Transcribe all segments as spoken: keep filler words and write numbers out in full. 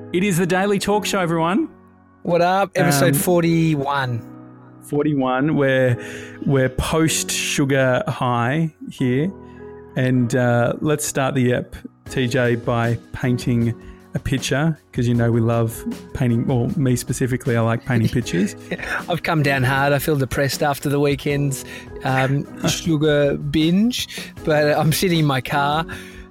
It is the Daily Talk Show, everyone. What up? Episode Um, forty-one. forty-one. We're, we're post-sugar high here. And uh, let's start the ep, T J, by painting a picture, because you know we love painting, well, me specifically, I like painting pictures. I've come down hard. I feel depressed after the weekend's um, sugar binge, but I'm sitting in my car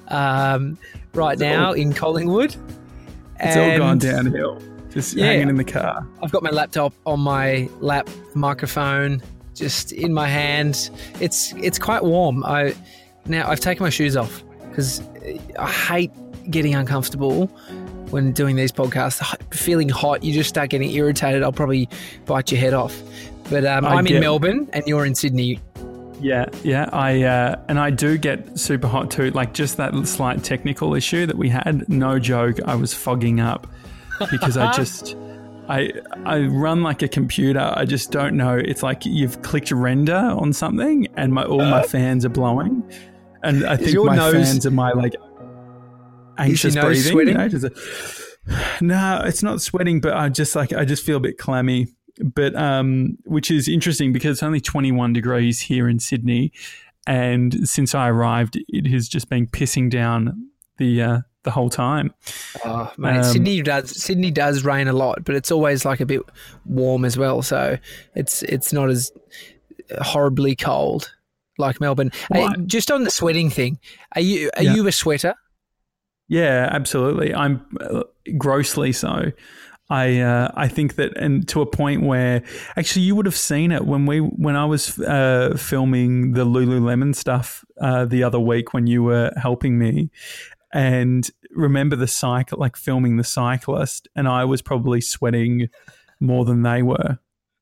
um, right It's now all- in Collingwood. It's all and gone downhill. Just Yeah. hanging in the car. I've got my laptop on my lap, microphone just in my hand. It's it's quite warm. I now I've taken my shoes off because I hate getting uncomfortable when doing these podcasts. Feeling hot, you just start getting irritated. I'll probably bite your head off. But um, I I'm get- in Melbourne and you're in Sydney. Yeah, yeah. I uh, and I do get super hot too. Like just that slight technical issue that we had. No joke, I was fogging up because I just I I run like a computer. I just don't know. It's like you've clicked render on something, and my all my fans are blowing, and I think your my nose- fans are my like anxious your nose breathing. sweating? You know, just a, no, it's not sweating, but I just like I just feel a bit clammy. But um, which is interesting because it's only twenty-one degrees here in Sydney, and since I arrived, it has just been pissing down the uh, the whole time. Oh, mate, Um, Sydney does Sydney does rain a lot, but it's always like a bit warm as well. So it's it's not as horribly cold like Melbourne. Hey, What? just on the sweating thing, are you are Yeah. you a sweater? Yeah, absolutely. I'm uh, grossly so. I uh, I think that, and to a point where actually you would have seen it when we when I was uh, filming the Lululemon stuff uh, the other week when you were helping me, and remember the cycle, like filming the cyclist, and I was probably sweating more than they were.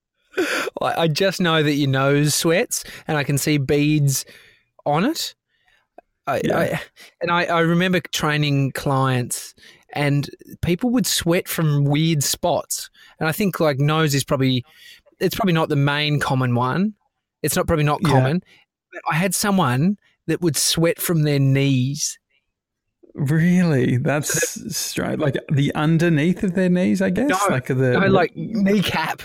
I I just know that your nose sweats, and I can see beads on it. I, Yeah. I, and I, I remember training clients, and people would sweat from weird spots. And I think like nose is probably it's probably not the main common one. It's not probably not Yeah. common. But I had someone that would sweat from their knees. Really, that's straight, like the underneath of their knees, I guess. No, like the No, like kneecap.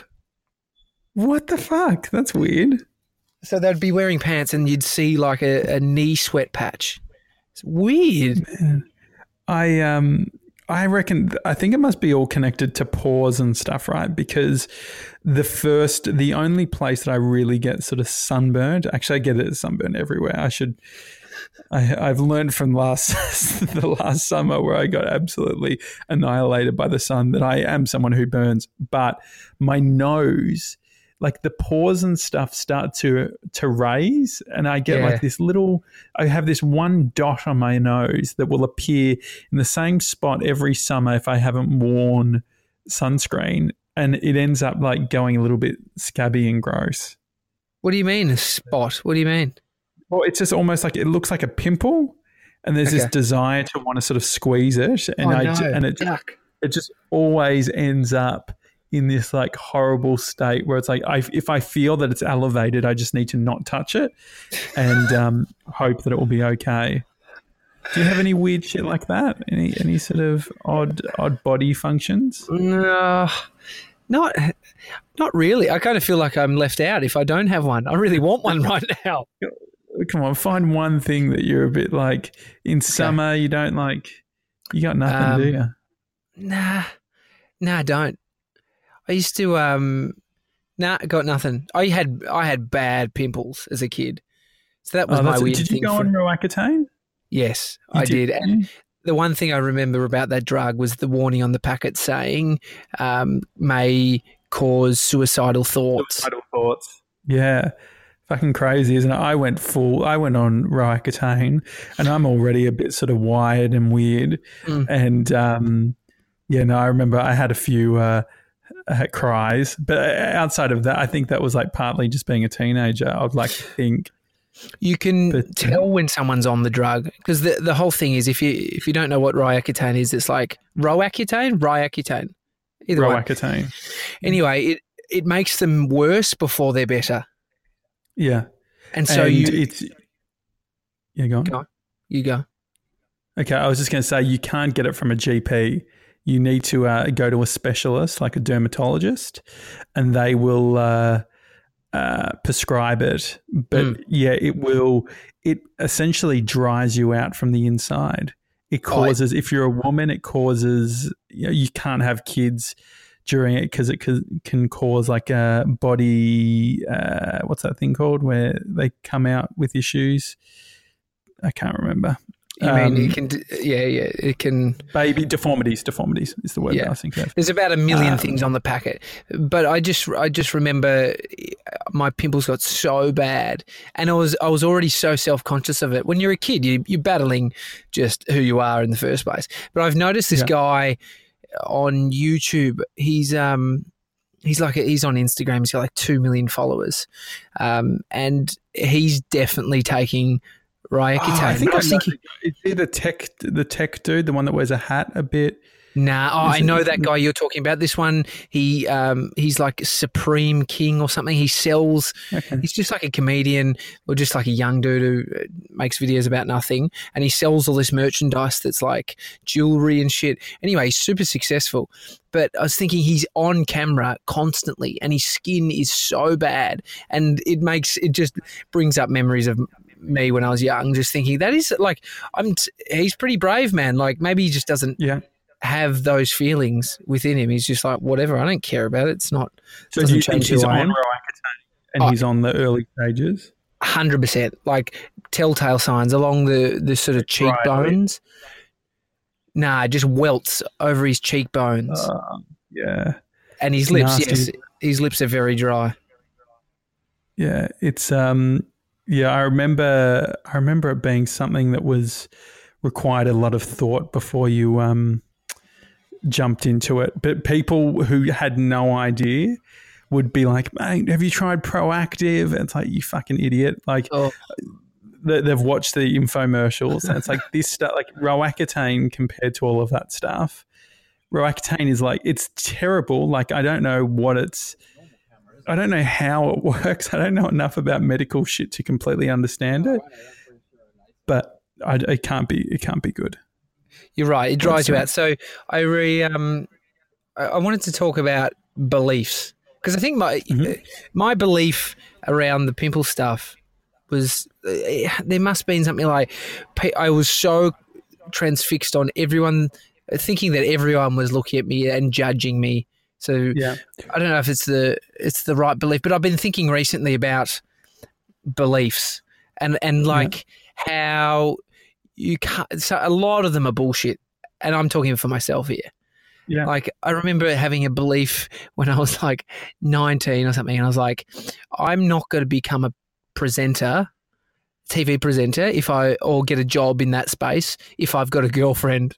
what the fuck? That's weird. So they'd be wearing pants, and you'd see like a, a knee sweat patch. It's weird. I um I reckon I think it must be all connected to pores and stuff, right? Because the first the only place that I really get sort of sunburned, actually I get it sunburned everywhere. I should I I've learned from last the last summer where I got absolutely annihilated by the sun that I am someone who burns, but my nose, like the pores and stuff start to to raise, and I get Yeah. like this little, I have this one dot on my nose that will appear in the same spot every summer if I haven't worn sunscreen, and it ends up like going a little bit scabby and gross. What do you mean a spot? What do you mean? Well, it's just almost like it looks like a pimple, and there's this Okay. desire to want to sort of squeeze it, and Oh, I no. ju- and it Yuck. it just always ends up in this like horrible state where it's like I, if I feel that it's elevated, I just need to not touch it and um, hope that it will be okay. Do you have any weird shit like that? Any any sort of odd odd body functions? No, not not really. I kind of feel like I'm left out if I don't have one. I really want one right now. Come on, find one thing that you're a bit like in summer. You don't like. You got nothing, Um, do you? Nah, nah, I don't. I used to um, nah, got nothing. I had I had bad pimples as a kid, so that was Oh, my that's- weird did thing. you go for- on Roaccutane? Yes, You I did. did, And yeah? the one thing I remember about that drug was the warning on the packet saying um, may cause suicidal thoughts. Suicidal thoughts. Yeah. Fucking crazy, isn't it? I went full, I went on Roaccutane, and I'm already a bit sort of wired and weird. Mm. And um, yeah, no, I remember I had a few uh, uh, cries, but outside of that, I think that was like partly just being a teenager. I'd like to think. You can But, uh, tell when someone's on the drug because the the whole thing is if you if you don't know what Roaccutane is, it's like Roaccutane, Roaccutane, either one. Roaccutane. Anyway, it it makes them worse before they're better, Yeah. and so and you it's, yeah, go on. Go on. you go. Okay, I was just going to say you can't get it from a G P. you need to uh, go to a specialist like a dermatologist, and they will uh, uh, prescribe it. But mm. yeah, it will. It essentially dries you out from the inside. It causes, oh, I- if you're a woman, it causes, you know, you can't have kids during it because it can cause like a body, uh, what's that thing called where they come out with issues? I can't remember. You um, mean it can, yeah, yeah, it can. Baby deformities, deformities is the word yeah. that I was thinking of. There's about a million um, things on the packet. But I just I just remember my pimples got so bad, and I was I was already so self-conscious of it. When you're a kid, you, you're battling just who you are in the first place. But I've noticed this yeah. guy on YouTube. He's um he's like a, he's on Instagram. He's got like two million followers, um, and he's definitely taking Roaccutane. Oh, I think I I was thinking, is he the tech the tech dude, the one that wears a hat a bit? Nah, oh, I know that guy you're talking about. This one, he um, he's like Supreme King or something. He sells. Okay. He's just like a comedian or just like a young dude who makes videos about nothing, and he sells all this merchandise that's like jewelry and shit. Anyway, he's super successful. But I was thinking he's on camera constantly, and his skin is so bad, and it makes it just brings up memories of me when I was young, just thinking that is like I'm. He's pretty brave, man. Like maybe he just doesn't. Yeah. have those feelings within him. He's just like, whatever, I don't care about it. It's not. So do you think he's on Roaccutane and oh, he's on the early stages? one hundred percent. Like telltale signs along the, the sort of cheekbones. Right. Nah, just welts over his cheekbones. Uh, yeah. And his it's lips, nasty. yes, his lips are very dry. Yeah, it's um, yeah. I remember, I remember it being something that was required a lot of thought before you um. jumped into it. But people who had no idea would be like, mate, have you tried Proactiv? And it's like, you fucking idiot. Like oh. they, they've watched the infomercials and it's like this stuff, like Roaccutane compared to all of that stuff. Roaccutane is like, it's terrible. Like, I don't know what it's, I don't know how it works. I don't know enough about medical shit to completely understand it, but I, it can't be, it can't be good. You're right. It dries you out. So I re, um, I wanted to talk about beliefs because I think my mm-hmm. my belief around the pimple stuff was uh, there must have been something like I was so transfixed on everyone, thinking that everyone was looking at me and judging me. So yeah. I don't know if it's the it's the right belief, but I've been thinking recently about beliefs and and like yeah. how. You can't. So a lot of them are bullshit, and I'm talking for myself here. Yeah. Like I remember having a belief when I was like nineteen or something, and I was like, I'm not going to become a presenter, T V presenter, if I or get a job in that space if I've got a girlfriend.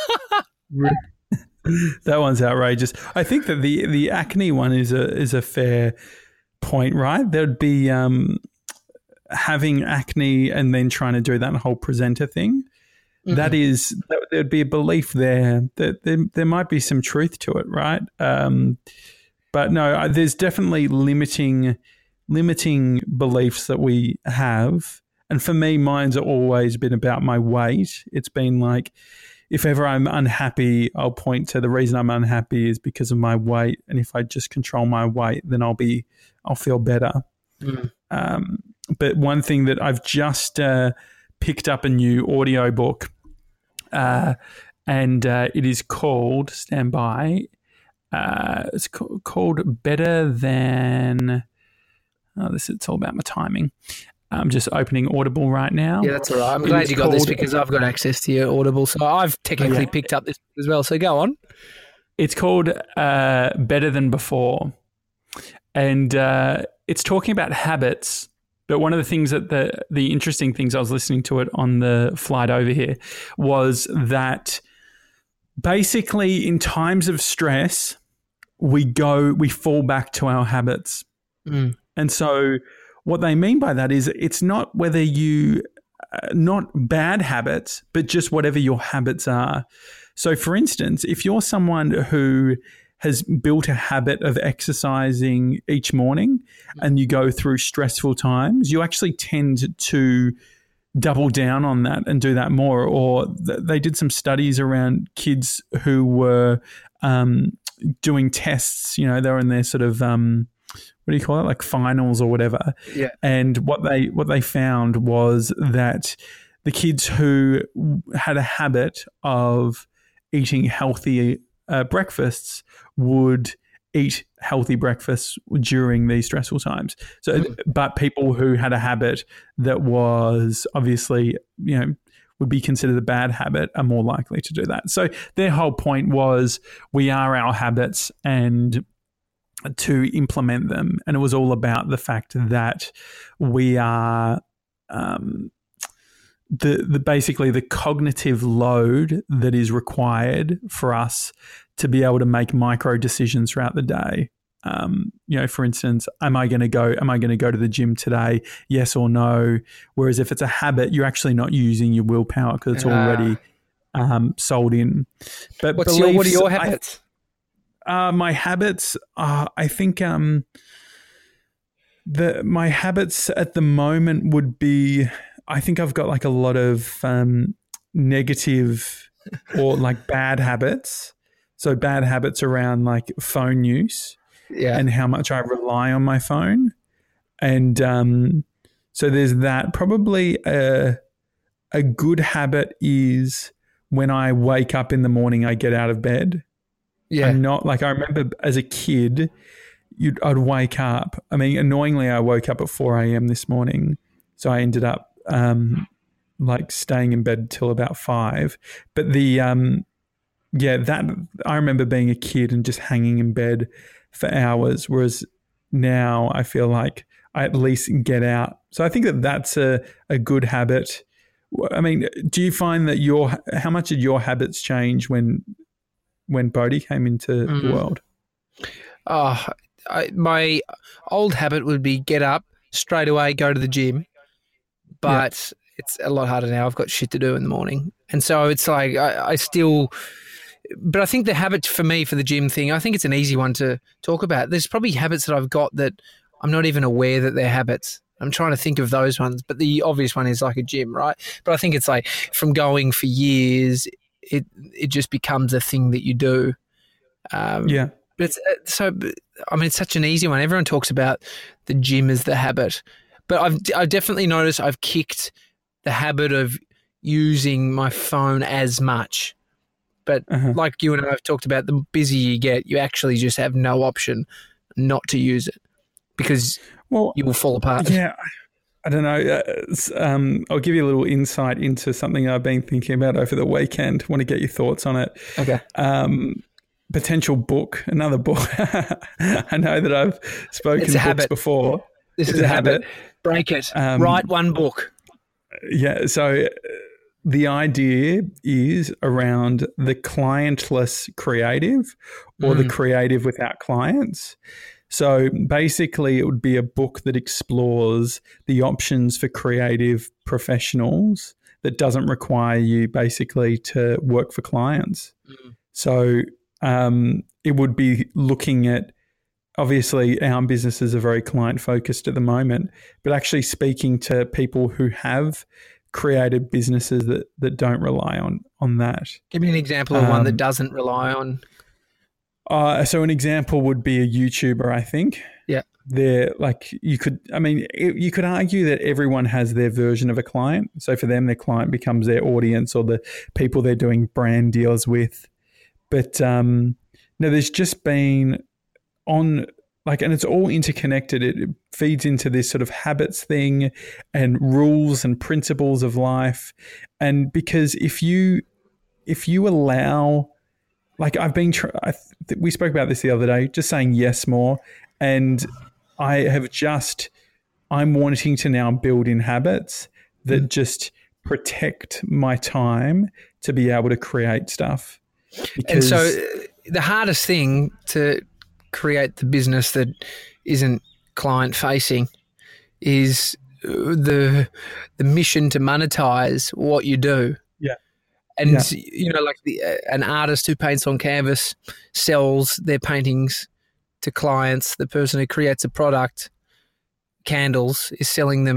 That one's outrageous. I think that the the acne one is a is a fair point, right? There'd be um. having acne and then trying to do that whole presenter thing, mm-hmm. that is, that, there'd be a belief there that there, there might be some truth to it, right? Um, but no, there's definitely limiting, limiting beliefs that we have. And for me, mine's always been about my weight. It's been like, if ever I'm unhappy, I'll point to the reason I'm unhappy is because of my weight. And if I just control my weight, then I'll be, I'll feel better. Mm. Um, But one thing that I've just uh, picked up a new audio book, uh, and uh, it is called, stand by, uh, it's ca- called Better Than, oh, this it's all about my timing. I'm just opening Audible right now. Yeah, that's all right. I'm glad you got this because I've got access to your Audible, so I've technically oh, yeah. picked up this as well, so go on. It's called uh, Better Than Before, and uh, it's talking about habits. But one of the things that the the interesting things I was listening to it on the flight over here was that basically in times of stress, we go, we fall back to our habits. Mm. And so what they mean by that is it's not whether you, uh, not bad habits, but just whatever your habits are. So for instance, if you're someone who has built a habit of exercising each morning and you go through stressful times, you actually tend to double down on that and do that more. Or th- they did some studies around kids who were um, doing tests. You know, they were in their sort of um, what do you call it, like finals or whatever. Yeah. And what they what they found was that the kids who had a habit of eating healthy uh, breakfasts would eat healthy breakfasts during these stressful times. So, mm. but people who had a habit that was obviously, you know, would be considered a bad habit are more likely to do that. So their whole point was we are our habits and to implement them. And it was all about the fact that we are um, the, the basically the cognitive load that is required for us to be able to make micro decisions throughout the day. Um, you know, for instance, am I going to go, am I going to go to the gym today? Yes or no? Whereas if it's a habit, you're actually not using your willpower because it's uh, already um, sold in. But what's beliefs, your, what are your habits? I, uh, my habits, uh, I think um, the my habits at the moment would be, I think I've got like a lot of um, negative or like bad habits. So bad habits around like phone use. Yeah. And how much I rely on my phone. And um, so there's that. Probably a, a good habit is when I wake up in the morning, I get out of bed. Yeah. I'm not like I remember as a kid, you'd, I'd wake up. I mean, annoyingly, I woke up at four a.m. this morning. So I ended up um, like staying in bed till about five. But the, um, yeah, that I remember being a kid and just hanging in bed for hours, whereas now I feel like I at least get out. So I think that that's a, a good habit. I mean, do you find that your how much did your habits change when when Bodhi came into mm. the world? Oh, I, my old habit would be get up straight away, go to the gym, but yeah. it's a lot harder now. I've got shit to do in the morning, and so it's like I, I still. But I think the habit for me for the gym thing, I think it's an easy one to talk about. There's probably habits that I've got that I'm not even aware that they're habits. I'm trying to think of those ones, but the obvious one is like a gym, right? But I think it's like from going for years, it it just becomes a thing that you do. Um, yeah. But it's so, I mean, it's such an easy one. Everyone talks about the gym as the habit, but I've I've definitely noticed I've kicked the habit of using my phone as much. But uh-huh. like you and I have talked about, the busier you get, you actually just have no option not to use it because well, you will fall apart. Yeah, I don't know. Um, I'll give you a little insight into something I've been thinking about over the weekend. I want to get your thoughts on it. Okay. Um, potential book, another book. I know that I've spoken books habit. before. This it's is a habit. habit. Break it. Um, Write one book. Yeah, so... The idea is around the clientless creative or mm. the creative without clients. So basically it would be a book that explores the options for creative professionals that doesn't require you basically to work for clients. Mm. So um, it would be looking at, obviously our businesses are very client focused at the moment, but actually speaking to people who have created businesses that, that don't rely on on that. Give me an example of um, one that doesn't rely on. Uh, so an example would be a YouTuber, I think. Yeah. They're like, you could, I mean, it, you could argue that everyone has their version of a client. So for them, their client becomes their audience or the people they're doing brand deals with. But um, no, there's just been on... Like, and it's all interconnected. It feeds into this sort of habits thing and rules and principles of life. And because if you, if you allow, like I've been, tr- I th- we spoke about this the other day, just saying yes more. And I have just, I'm wanting to now build in habits that just protect my time to be able to create stuff. Because and so the hardest thing to create the business that isn't client facing is the the mission to monetize what you do. Yeah. And yeah. you know, like the, uh, an artist who paints on canvas sells their paintings to clients. The person who creates a product, candles, is selling them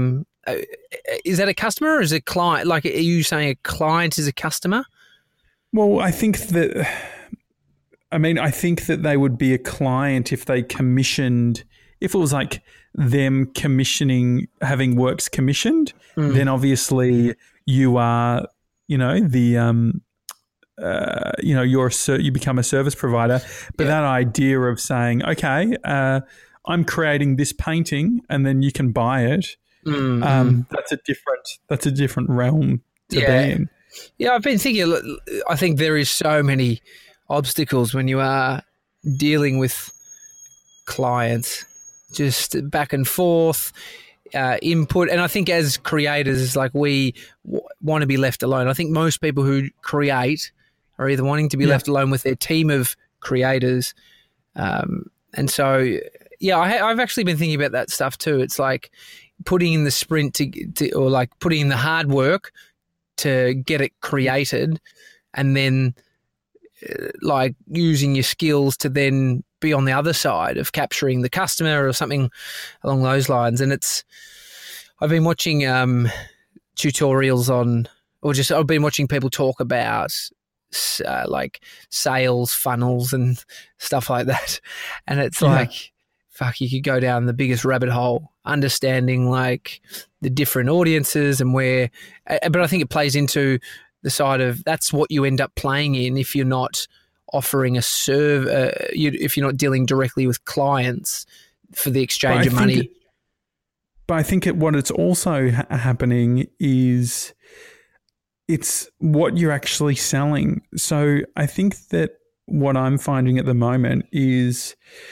uh, is that a customer or is it a client? Like, are you saying a client is a customer? Well, I think that, I mean, I think that they would be a client if they commissioned, if it was like them commissioning, having works commissioned, mm. then obviously you are, you know, the, um, uh, you know, you're a, you become a service provider. But yeah. that idea of saying, okay, uh, I'm creating this painting and then you can buy it, mm. um, that's a different, that's a different realm to yeah. be in. Yeah, I've been thinking, I think there is so many obstacles when you are dealing with clients, just back and forth, uh, input. And I think as creators, like we w- want to be left alone. I think most people who create are either wanting to be yeah. left alone with their team of creators. Um, and so, yeah, I, I've actually been thinking about that stuff too. It's like putting in the sprint to, to or like putting in the hard work to get it created, and then uh, like using your skills to then be on the other side of capturing the customer or something along those lines. And it's, I've been watching um, tutorials on, or just I've been watching people talk about uh, like sales funnels and stuff like that. And it's yeah. like, fuck, you could go down the biggest rabbit hole, understanding like the different audiences and where, but I think it plays into the side of that's what you end up playing in if you're not offering a serve, uh, you, if you're not dealing directly with clients for the exchange of money. It, but I think it, what it's also ha- happening is it's what you're actually selling. So I think that what I'm finding at the moment is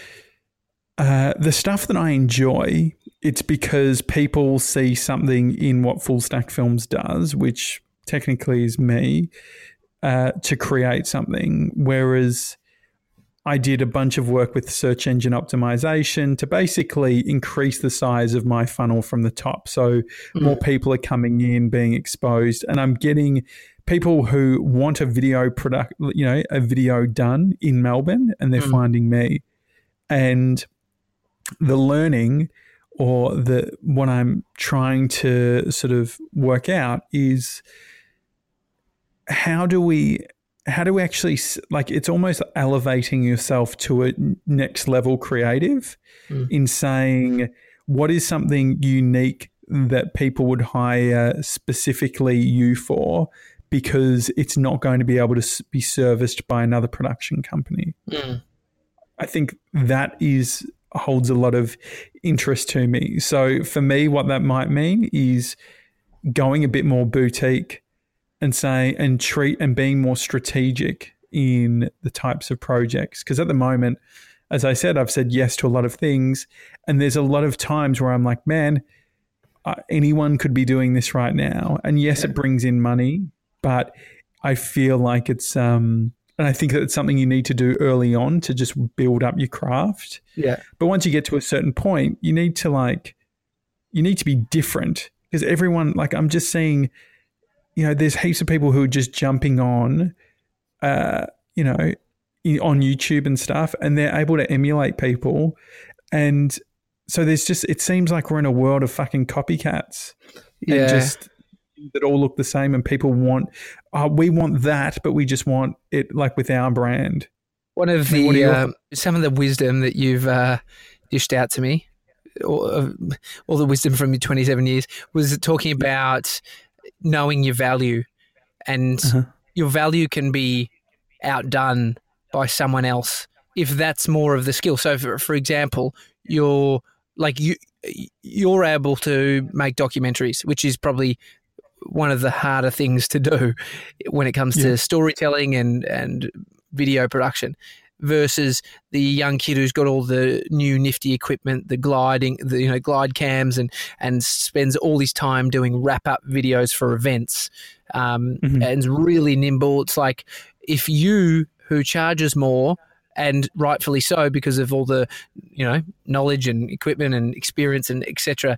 Uh, the stuff that I enjoy, it's because people see something in what Full Stack Films does, which technically is me, uh, to create something. Whereas I did a bunch of work with search engine optimization to basically increase the size of my funnel from the top. So mm. more people are coming in, being exposed, and I'm getting people who want a video product, you know, a video done in Melbourne, and they're mm. finding me. And the learning or the what I'm trying to sort of work out is how do we how do we actually, like, it's almost elevating yourself to a next level creative mm. in saying what is something unique that people would hire specifically you for, because it's not going to be able to be serviced by another production company. Mm. I think that is holds a lot of interest to me. So for me, what that might mean is going a bit more boutique and say and treat and being more strategic in the types of projects. Because at the moment, as I said, I've said yes to a lot of things, and there's a lot of times where I'm like, man, uh, anyone could be doing this right now. And yes, yeah. it brings in money, but I feel like it's um and I think that it's something you need to do early on to just build up your craft. Yeah. But once you get to a certain point, you need to like, you need to be different, because everyone, like I'm just seeing, you know, there's heaps of people who are just jumping on, uh, you know, on YouTube and stuff, and they're able to emulate people. And so there's just, it seems like we're in a world of fucking copycats. Yeah. And just that all look the same, and people want, uh, we want that, but we just want it like with our brand. One of the, your, uh, some of the wisdom that you've uh, dished out to me, all, all the wisdom from your twenty-seven years, was talking about knowing your value, and uh-huh. your value can be outdone by someone else if that's more of the skill. So for, for example, you're like you, you're able to make documentaries, which is probably one of the harder things to do when it comes yeah. to storytelling and, and video production, versus the young kid who's got all the new nifty equipment, the gliding, the, you know, glide cams, and, and spends all his time doing wrap up videos for events, um, mm-hmm. and is really nimble. It's like, if you, who charges more, and rightfully so because of all the, you know, knowledge and equipment and experience and et cetera,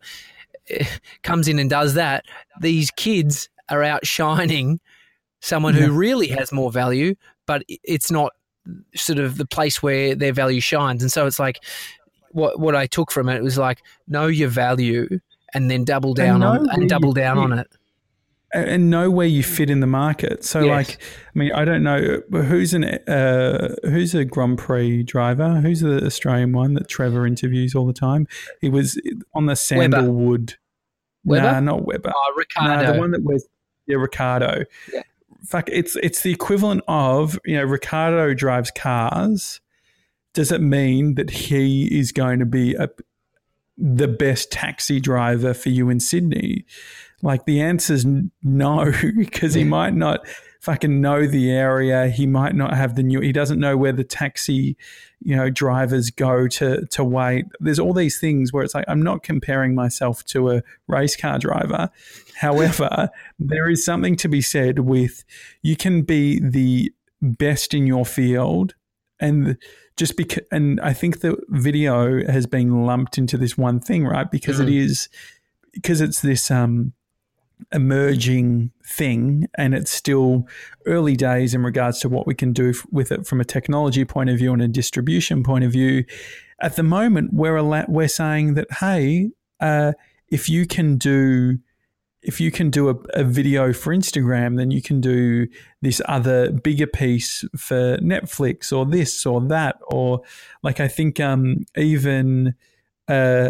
comes in and does that, these kids are outshining someone yeah. who really has more value, but it's not sort of the place where their value shines. And so it's like, what what I took from it was like, know your value and then double down on and double down on it. And know where you fit in the market. So, yes. like, I mean, I don't know who's an uh, who's a Grand Prix driver. Who's the Australian one that Trevor interviews all the time? He was on the Sandalwood. Weber? Nah, not Weber. Oh, Ricardo. Nah, the one that wears yeah, Ricardo. Yeah. Fuck, it's it's the equivalent of, you know, Ricardo drives cars. Does it mean that he is going to be a, the best taxi driver for you in Sydney? Like, the answer's no, because he might not fucking know the area. He might not have the new, he doesn't know where the taxi, you know, drivers go to, to wait. There's all these things where it's like, I'm not comparing myself to a race car driver. However, there is something to be said with, you can be the best in your field, and just because, and I think the video has been lumped into this one thing, right? Because mm. it is, because it's this, um, emerging thing, and it's still early days in regards to what we can do f- with it from a technology point of view and a distribution point of view. At the moment, we're ala- we're saying that, hey, uh, if you can do if you can do a, a video for Instagram, then you can do this other bigger piece for Netflix, or this or that, or like I think um, even. Uh,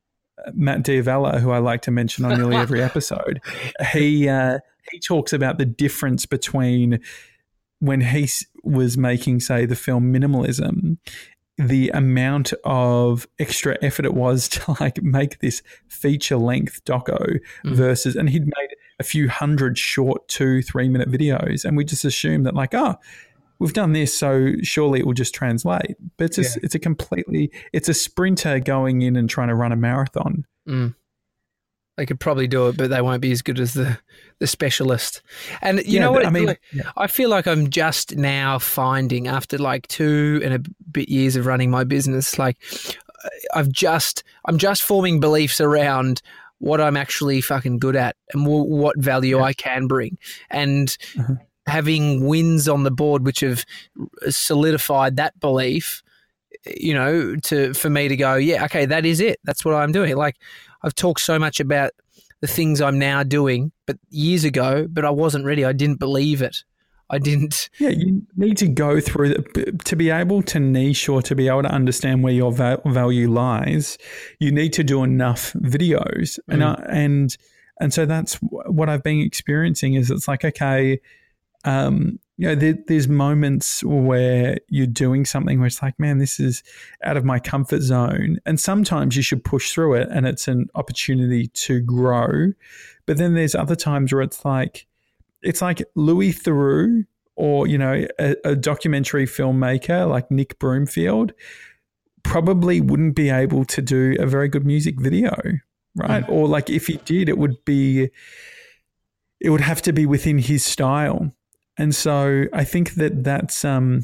Matt Diavella, who I like to mention on nearly every episode, he uh, he talks about the difference between when he was making, say, the film Minimalism, the amount of extra effort it was to like make this feature length doco mm. versus, and he'd made a few hundred short two, three minute videos, and we just assumed that like, oh, we've done this, so surely it will just translate. But it's a, yeah. it's a completely, it's a sprinter going in and trying to run a marathon. Mm. They could probably do it, but they won't be as good as the, the specialist. And you yeah, know what? I mean, like, yeah. I feel like I'm just now finding, after like two and a bit years of running my business, like I've just, I'm just forming beliefs around what I'm actually fucking good at and w- what value yeah. I can bring. And uh-huh. having wins on the board which have solidified that belief, you know, to for me to go, yeah, okay, that is it. That's what I'm doing. Like, I've talked so much about the things I'm now doing, but years ago, but I wasn't ready. I didn't believe it. I didn't. Yeah, you need to go through the, to be able to niche or to be able to understand where your va- value lies. You need to do enough videos, mm. and uh, and and so that's what I've been experiencing. Is it's like, okay, um, you know, there, there's moments where you're doing something where it's like, man, this is out of my comfort zone, and sometimes you should push through it, and it's an opportunity to grow. But then there's other times where it's like. It's like Louis Theroux, or, you know, a, a documentary filmmaker like Nick Broomfield probably wouldn't be able to do a very good music video, right? Mm. Or like if he did, it would be, it would have to be within his style. And so I think that that's, um,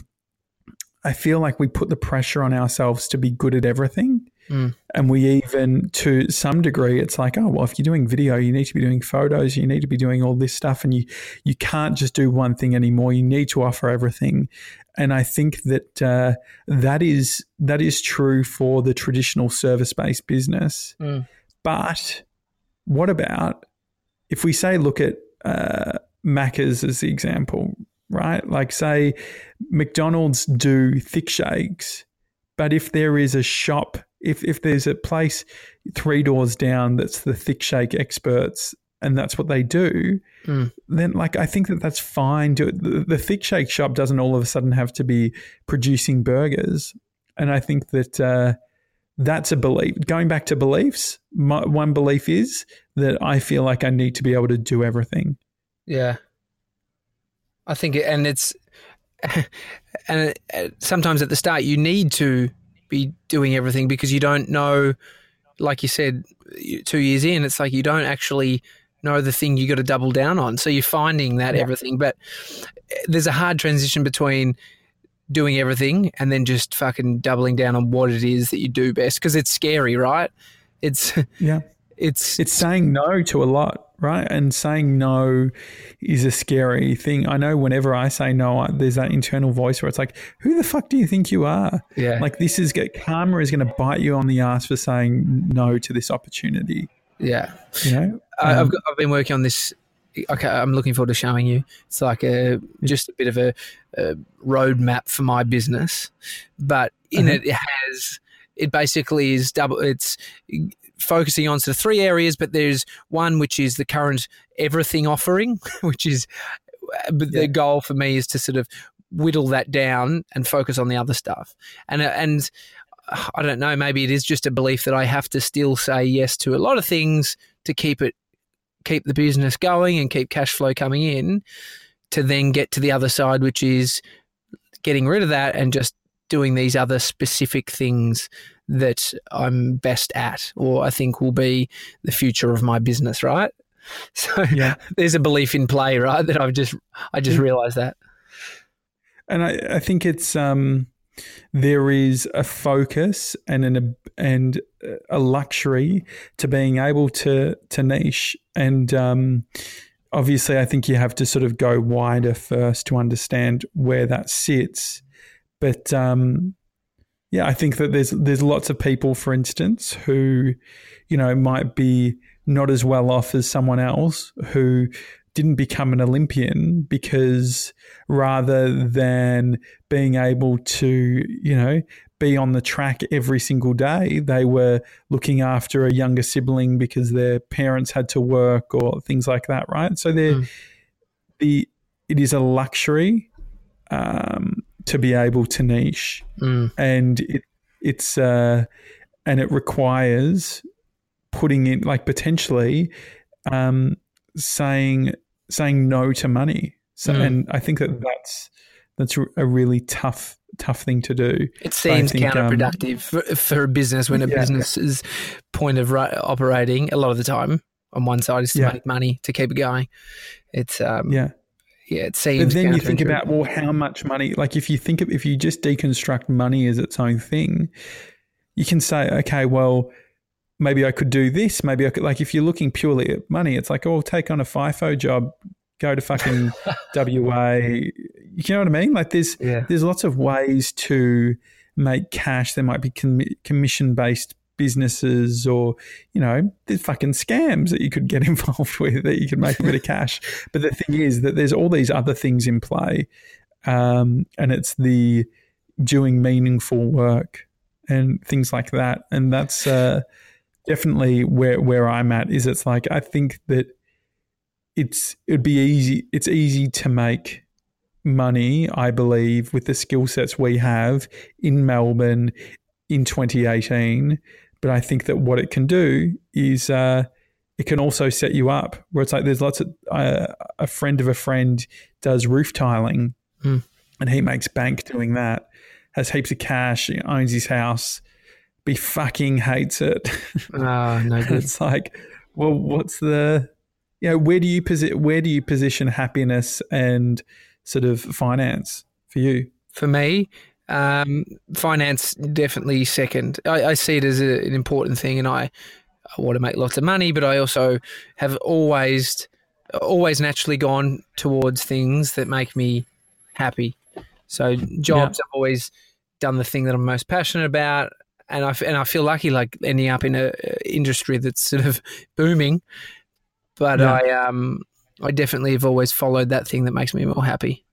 I feel like we put the pressure on ourselves to be good at everything. Mm. And we even, to some degree, it's like, oh, well, if you're doing video, you need to be doing photos, you need to be doing all this stuff, and you you can't just do one thing anymore. You need to offer everything. And I think that uh, that is that is true for the traditional service-based business. Mm. But what about if we say, look at uh, Macca's as the example, right? Like, say McDonald's do thick shakes, but if there is a shop, If if there's a place three doors down that's the thick shake experts and that's what they do, mm. then like I think that that's fine. Do it. The, the thick shake shop doesn't all of a sudden have to be producing burgers, and I think that uh, that's a belief. Going back to beliefs, my, one belief is that I feel like I need to be able to do everything. Yeah, I think, it, and it's and it, sometimes at the start you need to. Be doing everything because you don't know, like you said, two years in, it's like you don't actually know the thing you got to double down on. So you're finding that yeah. everything, but there's a hard transition between doing everything and then just fucking doubling down on what it is that you do best, because it's scary, right? It's yeah, it's it's saying no to a lot. Right. And saying no is a scary thing. I know whenever I say no, I, there's that internal voice where it's like, who the fuck do you think you are? Yeah. Like this is, karma is going to bite you on the ass for saying no to this opportunity. Yeah. You know, I- I've Um, got, I've been working on this. Okay, I'm looking forward to showing you. It's like a just a bit of a, a roadmap for my business, but in Uh-huh. it, it has it basically is double. It's focusing on sort of three areas, but there's one which is the current everything offering, which is but Yeah. the goal for me is to sort of whittle that down and focus on the other stuff. And and I don't know, maybe it is just a belief that I have to still say yes to a lot of things to keep it keep the business going and keep cash flow coming in, to then get to the other side, which is getting rid of that and just doing these other specific things that I'm best at, or I think will be the future of my business, right? So Yeah. there's a belief in play, right? That I've just I just Yeah. realised that. And I, I think it's um, there is a focus and an and a luxury to being able to to niche, and um, obviously I think you have to sort of go wider first to understand where that sits. But um, yeah, I think that there's there's lots of people, for instance, who you know might be not as well off as someone else who didn't become an Olympian because rather than being able to, you know, be on the track every single day, they were looking after a younger sibling because their parents had to work or things like that, right? So there, Mm. the it is a luxury um, to be able to niche, Mm. and it it's uh, and it requires putting in like potentially um, saying saying no to money. So, Mm. and I think that that's that's a really tough tough thing to do. It seems think, um, counterproductive for, for a business when a Yeah. business's point of ri- operating a lot of the time on one side is to Yeah. make money to keep it going. It's um, yeah, Yeah. it seems. But then you think counterintuitive. about, well, how much money, like if you think of, if you just deconstruct money as its own thing, you can say, okay, well, maybe I could do this. Maybe I could, like, if you're looking purely at money, it's like, oh, take on a FIFO job, go to fucking W A. You know what I mean? Like there's, Yeah. there's lots of ways to make cash. There might be com- commission-based businesses, or, you know, there's fucking scams that you could get involved with that you could make a bit of cash. But the thing is that there's all these other things in play, um, and it's the doing meaningful work and things like that. And that's uh, definitely where where I'm at. Is it's like I think that it's it'd be easy. It's easy to make money, I believe, with the skill sets we have in Melbourne in twenty eighteen. But I think that what it can do is uh, it can also set you up where it's like there's lots of uh, a friend of a friend does roof tiling, Mm. and he makes bank doing that, has heaps of cash, he owns his house, but he fucking hates it. Ah, no And good. it's like, well, what's the, you know, where do you posi- where do you position happiness and sort of finance for you? For me, um, finance definitely second. I, I see it as a, an important thing, and I, I want to make lots of money, but I also have always, always naturally gone towards things that make me happy. So jobs, I've always done the thing that I'm most passionate about, and I f- and I feel lucky, like ending up in a a industry that's sort of booming. But Yeah. I um I definitely have always followed that thing that makes me more happy.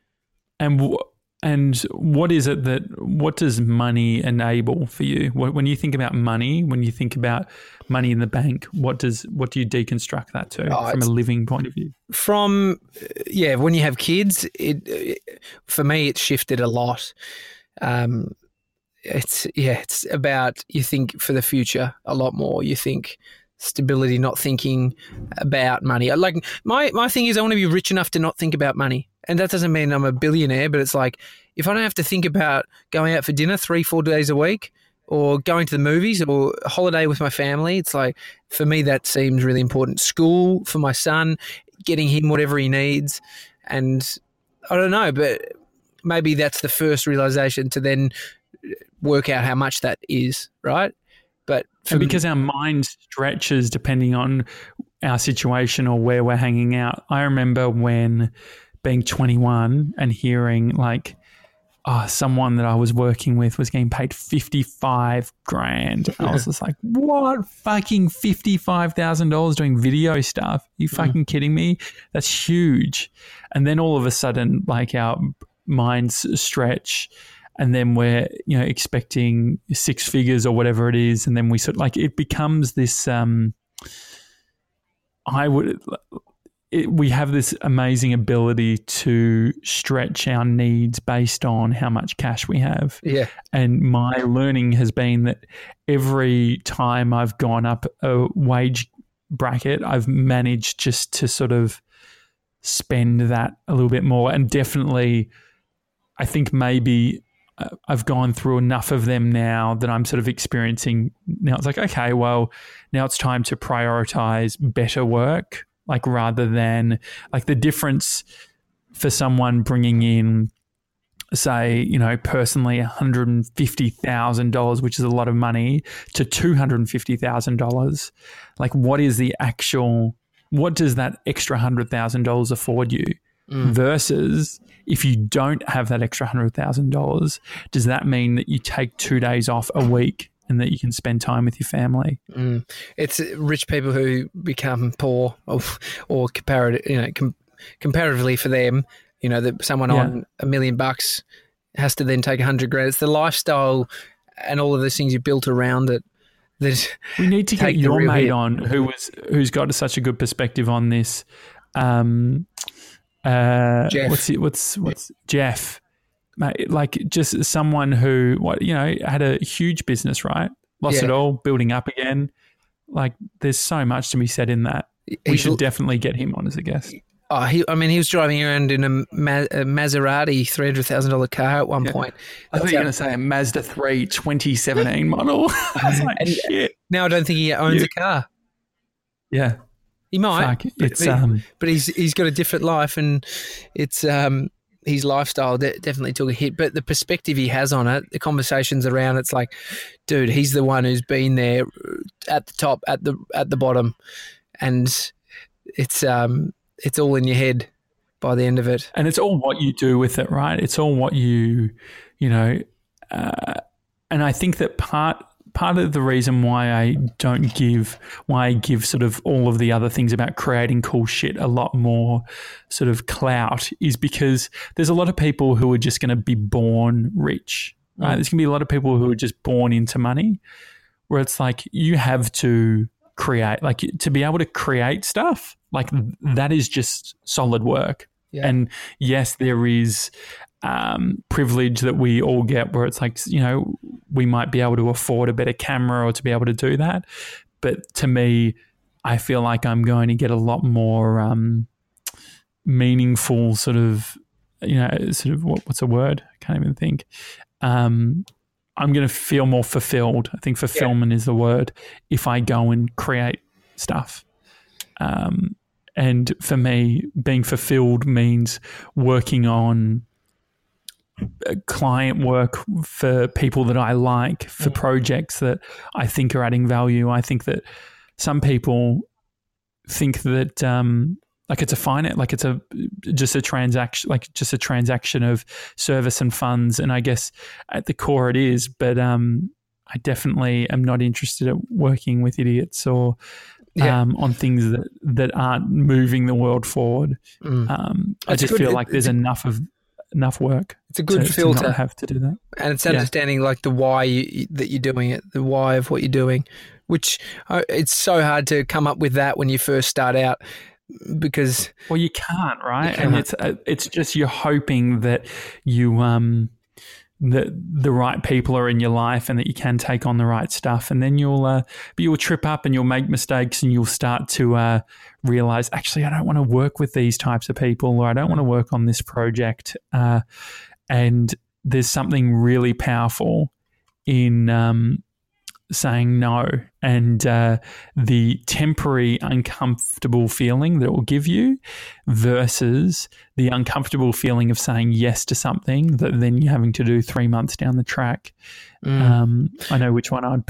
And w- and what is it that what does money enable for you? What, when you think about money, when you think about money in the bank, what does what do you deconstruct that to Oh, from a it's- living point of view? From yeah, when you have kids, it, it for me it's shifted a lot. Um, it's yeah, it's about you think for the future a lot more. You think stability, not thinking about money. Like my my thing is, I want to be rich enough to not think about money, and that doesn't mean I'm a billionaire. But it's like if I don't have to think about going out for dinner three, four days a week, or going to the movies, or a holiday with my family, it's like for me that seems really important. School for my son, getting him whatever he needs, and I don't know, but maybe that's the first realization to then work out how much that is, right? But for And because our mind stretches depending on our situation or where we're hanging out. I remember when being twenty-one and hearing like oh, someone that I was working with was getting paid fifty-five grand. I was just like, what? Fucking fifty-five thousand dollars doing video stuff? Are you fucking mm. kidding me? That's huge. And then all of a sudden, like, our minds stretch, and then we're, you know, expecting six figures or whatever it is. And then we sort of, like, it becomes this, um, I would, it, we have this amazing ability to stretch our needs based on how much cash we have. Yeah. And my learning has been that every time I've gone up a wage bracket, I've managed just to sort of spend that a little bit more. And definitely, I think maybe I've gone through enough of them now that I'm sort of experiencing now. It's like, okay, well, now it's time to prioritize better work. Like, rather than, like, the difference for someone bringing in, say, you know, personally one hundred fifty thousand dollars, which is a lot of money, to two hundred fifty thousand dollars. Like, what is the actual, what does that extra one hundred thousand dollars afford you? Mm. Versus if you don't have that extra one hundred thousand dollars, does that mean that you take two days off a week and that you can spend time with your family? Mm. It's rich people who become poor, or, or comparative, you know, com- comparatively for them, you know, that someone yeah. on a million bucks has to then take a hundred grand. It's the lifestyle and all of those things you built around it. That we need to get your mate hit. on who was who's got such a good perspective on this. Um, uh, Jeff. What's it, what's what's Jeff? Like, just someone who, what you know, had a huge business, right? Lost yeah. it all, building up again. Like, there's so much to be said in that. We He's, should definitely get him on as a guest. Oh, he, I mean, he was driving around in a, Ma- a Maserati three hundred thousand dollars car at one yeah. point. I thought you were going to say a Mazda three twenty seventeen model. I was like, and shit. Now I don't think he owns yeah. a car. Yeah. He might. Fuck, it's, but, um, but he's he's got a different life, and it's um his lifestyle de- definitely took a hit. But the perspective he has on it, the conversations around, it's like, dude, he's the one who's been there at the top, at the at the bottom, and it's um it's all in your head by the end of it. And it's all what you do with it, right? It's all what you, you know, uh, and I think that part. Part of the reason why I don't give, why I give sort of all of the other things about creating cool shit a lot more sort of clout is because there's a lot of people who are just going to be born rich, right? Mm. There's going to be a lot of people who are just born into money, where it's like you have to create, like to be able to create stuff, like that is just solid work. Yeah. And yes, there is um, privilege that we all get where it's like, you know, we might be able to afford a better camera or to be able to do that. But to me, I feel like I'm going to get a lot more um, meaningful sort of, you know, sort of what, what's a word? I can't even think. Um, I'm going to feel more fulfilled. I think fulfillment yeah. is the word if I go and create stuff. Um, and for me, being fulfilled means working on client work for people that I like, for projects that I think are adding value. I think that some people think that um, like it's a finance, like it's a just a transaction, like just a transaction of service and funds. And I guess at the core it is, but um, I definitely am not interested in working with idiots or yeah. um, on things that, that aren't moving the world forward. Mm. Um, I just good, feel like there's enough of enough work. It's a good to, filter. To not have to do that. And it's understanding yeah. like the why you, that you're doing it, the why of what you're doing, which uh, it's so hard to come up with that when you first start out because... Well, you can't, right? You can't. And it's uh, it's just you're hoping that you... um. that the right people are in your life and that you can take on the right stuff, and then you'll uh, but you'll trip up and you'll make mistakes and you'll start to uh, realize, actually, I don't want to work with these types of people, or I don't want to work on this project. Uh, and there's something really powerful in um, saying no, and uh, the temporary uncomfortable feeling that it will give you versus the uncomfortable feeling of saying yes to something that then you're having to do three months down the track. Mm. Um, I know which one I'd pick.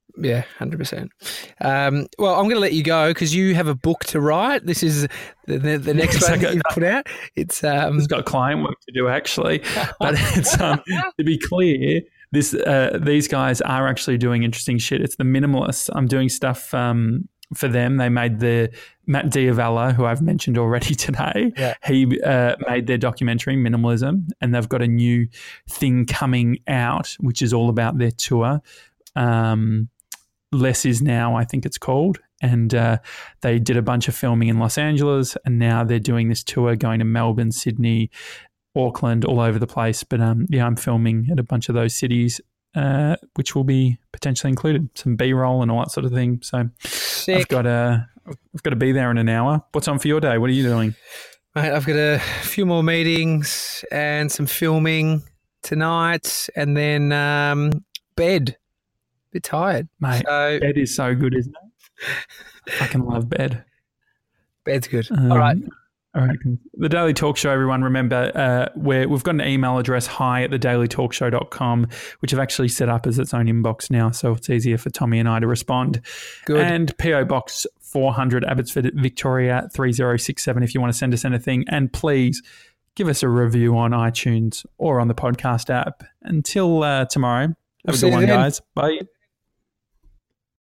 Yeah, one hundred percent. Um, well, I'm going to let you go because you have a book to write. This is the, the, the next Yes, I one that got- you've put out. It's um, It's got client work to do, actually. But it's um, to be clear, this uh, these guys are actually doing interesting shit. It's the Minimalists. I'm doing stuff um, for them. They made the Matt Diavella, who I've mentioned already today. Yeah. He uh, made their documentary Minimalism, and they've got a new thing coming out, which is all about their tour. Um, Less Is Now, I think it's called. And uh, they did a bunch of filming in Los Angeles, and now they're doing this tour going to Melbourne, Sydney, Auckland, all over the place. But um, yeah, I'm filming at a bunch of those cities, uh, which will be potentially included, some B-roll and all that sort of thing. So sick. I've got to, I've got to be there in an hour. What's on for your day? What are you doing? Mate, I've got a few more meetings and some filming tonight, and then um, bed. Bit tired, Mate, So bed is so good, isn't it? I fucking love bed. bed's good. Um, All right. All right. The Daily Talk Show, everyone, remember, uh, where we've got an email address, hi at the daily talk show dot com, which I've actually set up as its own inbox now, so it's easier for Tommy and I to respond. Good. And P O Box four hundred, Abbotsford, Victoria, three zero six seven if you want to send us anything. And please give us a review on iTunes or on the podcast app. Until uh, tomorrow, have We'll a see good you one, then. guys. Bye.